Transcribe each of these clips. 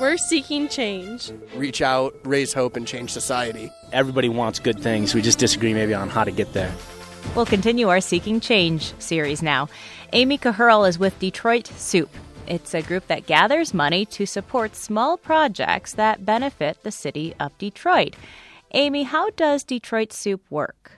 We're seeking change. Reach out, raise hope, and change society. Everybody wants good things. We just disagree maybe on how to get there. We'll continue our Seeking Change series now. Amy Cahurl is with Detroit Soup. It's a group that gathers money to support small projects that benefit the city of Detroit. Amy, how does Detroit Soup work?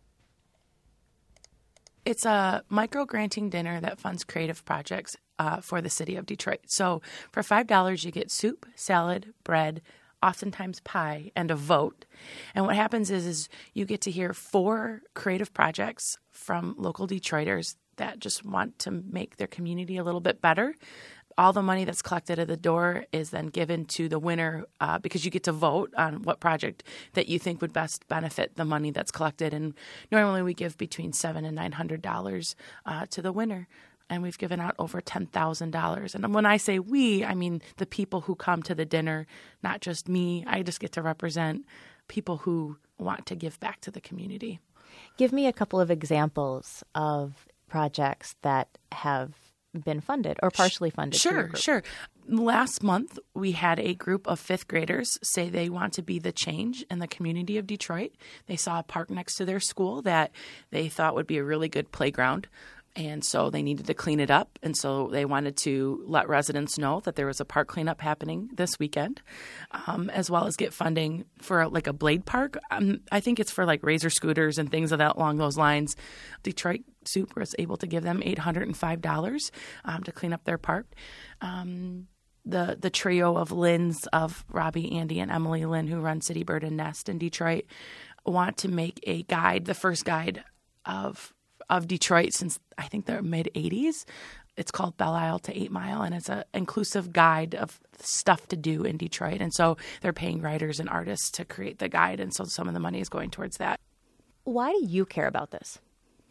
It's a micro-granting dinner that funds creative projects for the city of Detroit. So for $5, you get soup, salad, bread, oftentimes pie, and a vote. And what happens is you get to hear 4 creative projects from local Detroiters that just want to make their community a little bit better. All the money that's collected at the door is then given to the winner because you get to vote on what project that you think would best benefit the money that's collected. And normally we give between $700 and $900 to the winner. And we've given out over $10,000. And when I say we, I mean the people who come to the dinner, not just me. I just get to represent people who want to give back to the community. Give me a couple of examples of projects that have been funded or partially funded. Sure. Last month, we had a group of 5th graders say they want to be the change in the community of Detroit. They saw a park next to their school that they thought would be a really good playground. And so they needed to clean it up. And so they wanted to let residents know that there was a park cleanup happening this weekend, as well as get funding for like a blade park. I think it's for like razor scooters and things of that along those lines. Detroit Soup was able to give them $805 to clean up their park. The trio of Lynn's, of Robbie, Andy, and Emily Lynn, who run City Bird and Nest in Detroit, want to make a guide, the first guide of Detroit since I think the mid-'80s. It's called Belle Isle to 8 Mile, and it's an inclusive guide of stuff to do in Detroit. And so they're paying writers and artists to create the guide, and so some of the money is going towards that. Why do you care about this?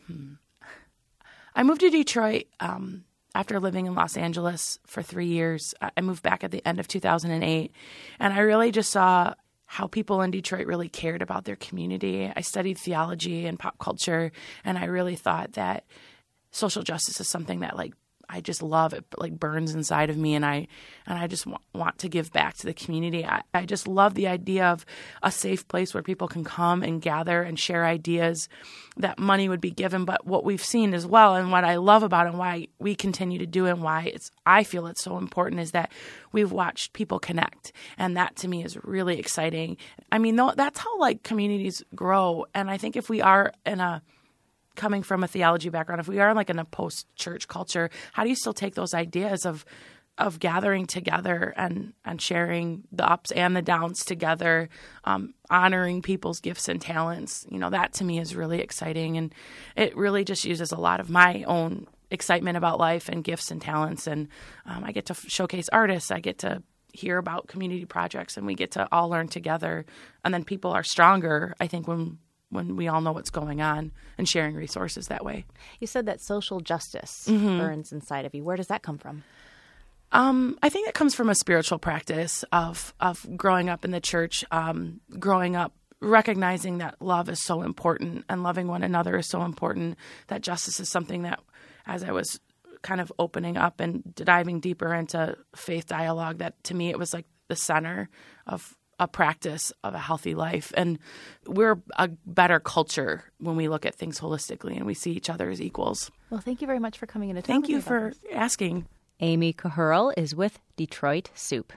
I moved to Detroit after living in Los Angeles for 3 years. I moved back at the end of 2008, and I really just saw how people in Detroit really cared about their community. I studied theology and pop culture, and I really thought that social justice is something that I just love. It burns inside of me, and I just want to give back to the community. I just love the idea of a safe place where people can come and gather and share ideas that money would be given. But what we've seen as well, and what I love about it and why we continue to do it and why I feel it's so important, is that we've watched people connect. And that to me is really exciting. I mean, that's how communities grow. And I think if we are coming from a theology background, if we are in a post-church culture, how do you still take those ideas of gathering together and sharing the ups and the downs together, honoring people's gifts and talents? That to me is really exciting. And it really just uses a lot of my own excitement about life and gifts and talents. And I get to showcase artists. I get to hear about community projects, and we get to all learn together. And then people are stronger, I think, when we all know what's going on and sharing resources that way. You said that social justice burns inside of you. Where does that come from? I think it comes from a spiritual practice of growing up in the church, growing up recognizing that love is so important and loving one another is so important, that justice is something that, as I was kind of opening up and diving deeper into faith dialogue, that to me it was like the center of a practice of a healthy life. And we're a better culture when we look at things holistically and we see each other as equals. Well, thank you very much for coming in to talk Thank with you me about for this. asking. Amy Cahurl is with Detroit Soup.